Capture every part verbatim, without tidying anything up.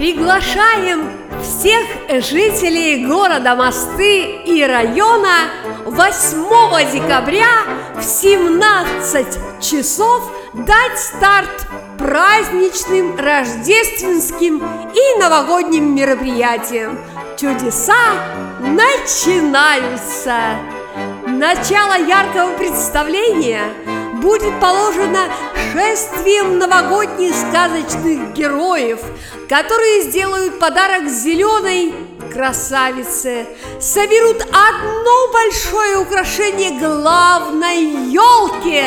Приглашаем всех жителей города Мосты и района восьмого декабря в семнадцать часов дать старт праздничным, рождественским и новогодним мероприятиям. Чудеса начинаются! Начало яркого представления будет положено шествием новогодних сказочных героев, которые сделают подарок зеленой красавице, соберут одно большое украшение главной елки.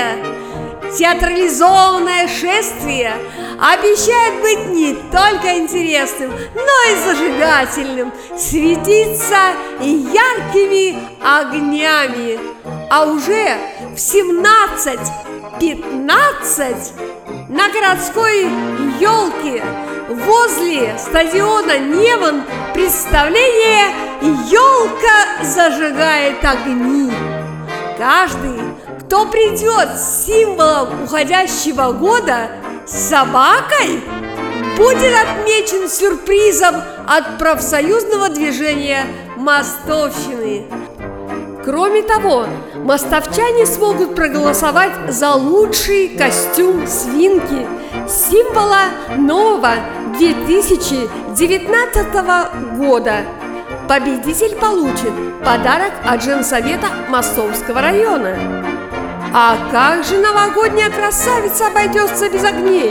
Театрализованное шествие обещает быть не только интересным, но и зажигательным, светиться яркими огнями. А уже в семнадцать пятнадцать на городской елке возле стадиона Неван представление «Елка зажигает огни». Каждый, кто придет с символом уходящего года, собакой, будет отмечен сюрпризом от профсоюзного движения Мостовщины. Кроме того, мостовчане смогут проголосовать за лучший костюм свинки, символа нового две тысячи девятнадцатого года. Победитель получит подарок от женсовета Мостовского района. А как же новогодняя красавица обойдется без огней?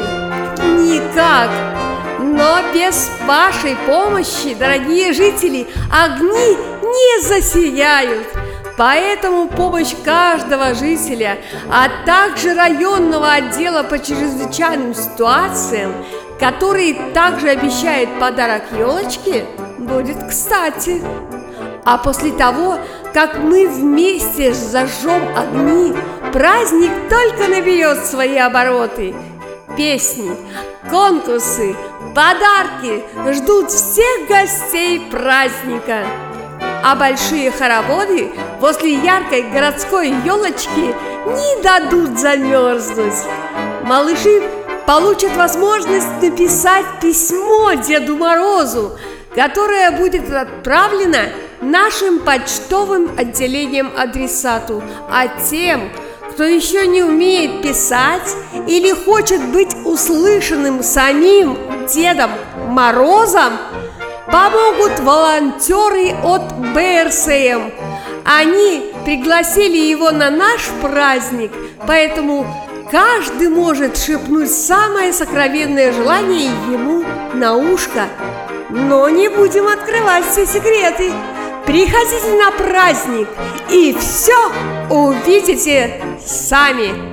Никак! Но без вашей помощи, дорогие жители, огни не засияют. Поэтому помощь каждого жителя, а также районного отдела по чрезвычайным ситуациям, который также обещает подарок елочке, будет кстати. А после того, как мы вместе зажжем огни, праздник только наберет свои обороты. Песни, конкурсы, подарки ждут всех гостей праздника. А большие хороводы возле яркой городской елочки не дадут замерзнуть. Малыши получат возможность написать письмо Деду Морозу, которое будет отправлено нашим почтовым отделением адресату. А тем, кто еще не умеет писать или хочет быть услышанным самим Дедом Морозом, помогут волонтеры от бэ эр эс эм. Они пригласили его на наш праздник, поэтому каждый может шепнуть самое сокровенное желание ему на ушко. Но не будем открывать все секреты. Приходите на праздник и все увидите сами.